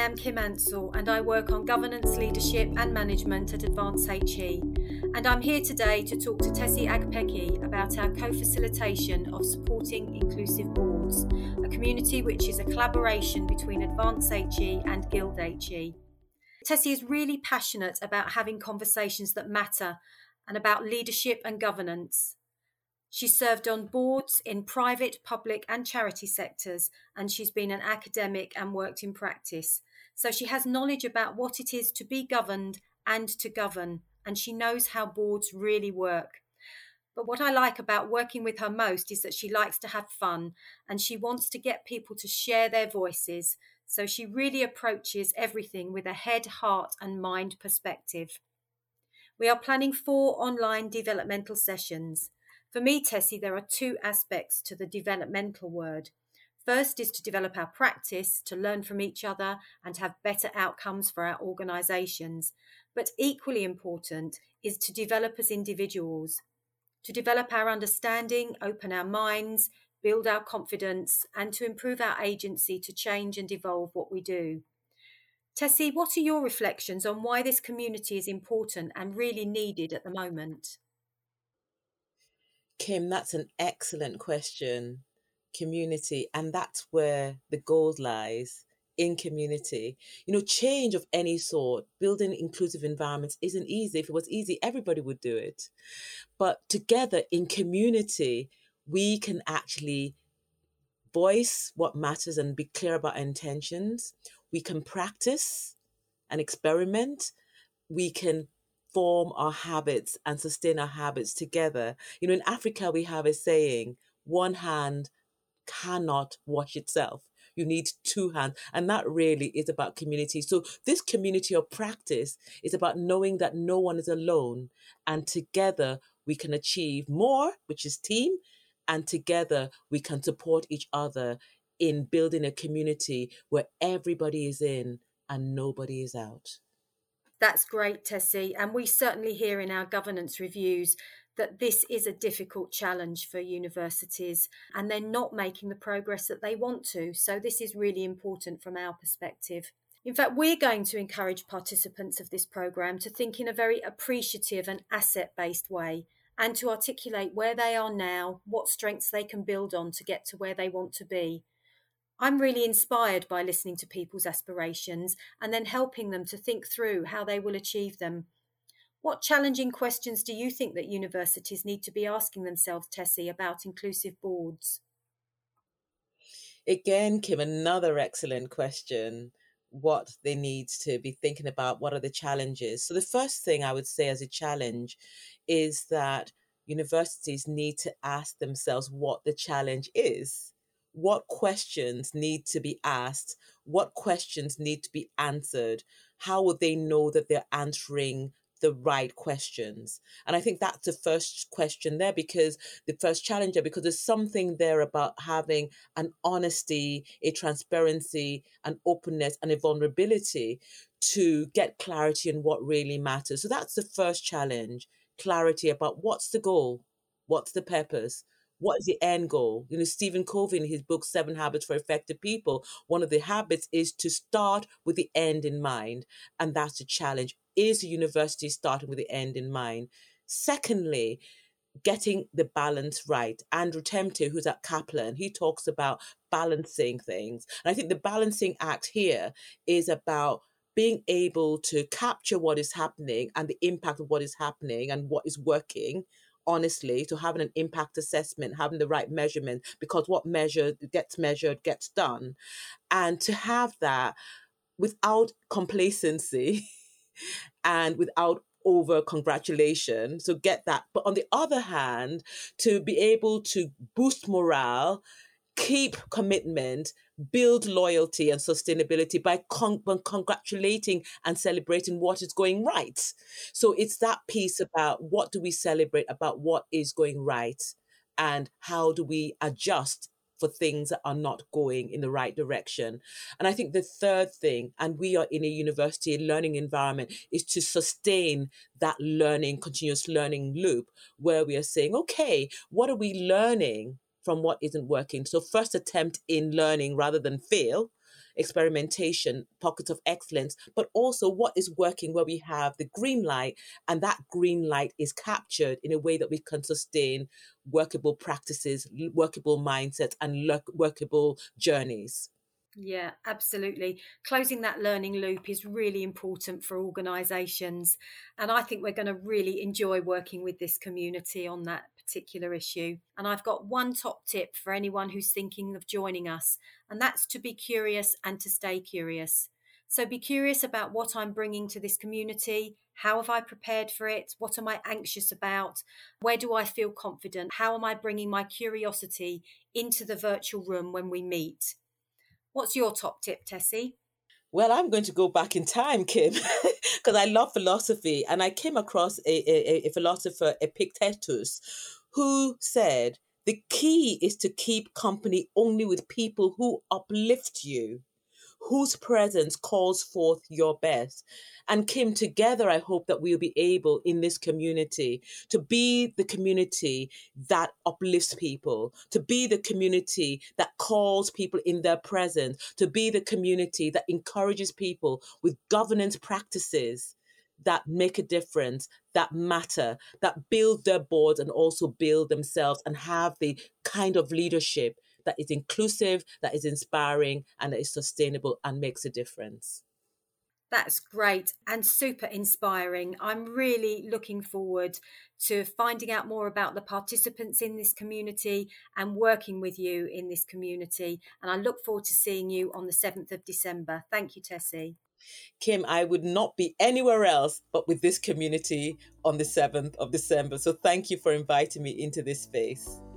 am Kim Ansell and I work on governance, leadership and management at Advance HE. And I'm here today to talk to Tessie Agpeki about our co-facilitation of supporting inclusive boards, a community which is a collaboration between Advance HE and Guild HE. Tessie is really passionate about having conversations that matter and about leadership and governance. She served on boards in private, public and charity sectors, and she's been an academic and worked in practice. So she has knowledge about what it is to be governed and to govern, and she knows how boards really work. But what I like about working with her most is that she likes to have fun and she wants to get people to share their voices. So she really approaches everything with a head, heart and mind perspective. We are planning 4 online developmental sessions. For me, Tessie, there are 2 aspects to the developmental word. First is to develop our practice, to learn from each other and have better outcomes for our organisations. But equally important is to develop as individuals, to develop our understanding, open our minds, build our confidence, and to improve our agency to change and evolve what we do. Tessie, what are your reflections on why this community is important and really needed at the moment? Kim, that's an excellent question. Community, and that's where the gold lies, in community. Change of any sort, building inclusive environments isn't easy. If it was easy, everybody would do it. But together in community, we can actually voice what matters and be clear about our intentions. We can practice and experiment. We can form our habits and sustain our habits together. In Africa, we have a saying, one hand cannot wash itself. You need 2 hands. And that really is about community. So this community of practice is about knowing that no one is alone. And together we can achieve more, which is team. And together we can support each other in building a community where everybody is in and nobody is out. That's great, Tessie. And we certainly hear in our governance reviews that this is a difficult challenge for universities and they're not making the progress that they want to. So this is really important from our perspective. In fact, we're going to encourage participants of this programme to think in a very appreciative and asset-based way and to articulate where they are now, what strengths they can build on to get to where they want to be. I'm really inspired by listening to people's aspirations and then helping them to think through how they will achieve them. What challenging questions do you think that universities need to be asking themselves, Tessie, about inclusive boards? Again, Kim, another excellent question. What they need to be thinking about, what are the challenges? So the first thing I would say as a challenge is that universities need to ask themselves what the challenge is. What questions need to be asked? What questions need to be answered? How would they know that they're answering the right questions? And I think that's the first question there, because the first challenger, because there's something there about having an honesty, a transparency, an openness, and a vulnerability to get clarity on what really matters. So that's the first challenge, clarity about what's the goal, what's the purpose, what is the end goal? Stephen Covey, in his book, 7 Habits for Effective People, one of the habits is to start with the end in mind. And that's the challenge. Is the university starting with the end in mind? Secondly, getting the balance right. Andrew Temte, who's at Kaplan, he talks about balancing things. And I think the balancing act here is about being able to capture what is happening and the impact of what is happening and what is working, honestly, to having an impact assessment, having the right measurement, because what gets measured gets done. And to have that without complacency and without over congratulation. So get that. But on the other hand, to be able to boost morale, keep commitment, build loyalty and sustainability by congratulating and celebrating what is going right. So it's that piece about what do we celebrate about what is going right and how do we adjust for things that are not going in the right direction. And I think the third thing, and we are in a university learning environment, is to sustain that learning, continuous learning loop where we are saying, okay, what are we learning from what isn't working? So first attempt in learning rather than fail experimentation, pockets of excellence, but also what is working where we have the green light, and that green light is captured in a way that we can sustain workable practices, workable mindsets, and workable journeys. Yeah, absolutely. Closing that learning loop is really important for organisations. And I think we're going to really enjoy working with this community on that particular issue. And I've got one top tip for anyone who's thinking of joining us, and that's to be curious and to stay curious. So be curious about what I'm bringing to this community. How have I prepared for it? What am I anxious about? Where do I feel confident? How am I bringing my curiosity into the virtual room when we meet? What's your top tip, Tessie? Well, I'm going to go back in time, Kim, because I love philosophy. And I came across a philosopher, Epictetus, who said, the key is to keep company only with people who uplift you, whose presence calls forth your best. And Kim, together, I hope that we'll be able in this community to be the community that uplifts people, to be the community that calls people in their presence, to be the community that encourages people with governance practices that make a difference, that matter, that build their boards and also build themselves and have the kind of leadership that is inclusive, that is inspiring, and that is sustainable and makes a difference. That's great and super inspiring. I'm really looking forward to finding out more about the participants in this community and working with you in this community. And I look forward to seeing you on the 7th of December. Thank you, Tessie. Kim, I would not be anywhere else but with this community on the 7th of December. So thank you for inviting me into this space.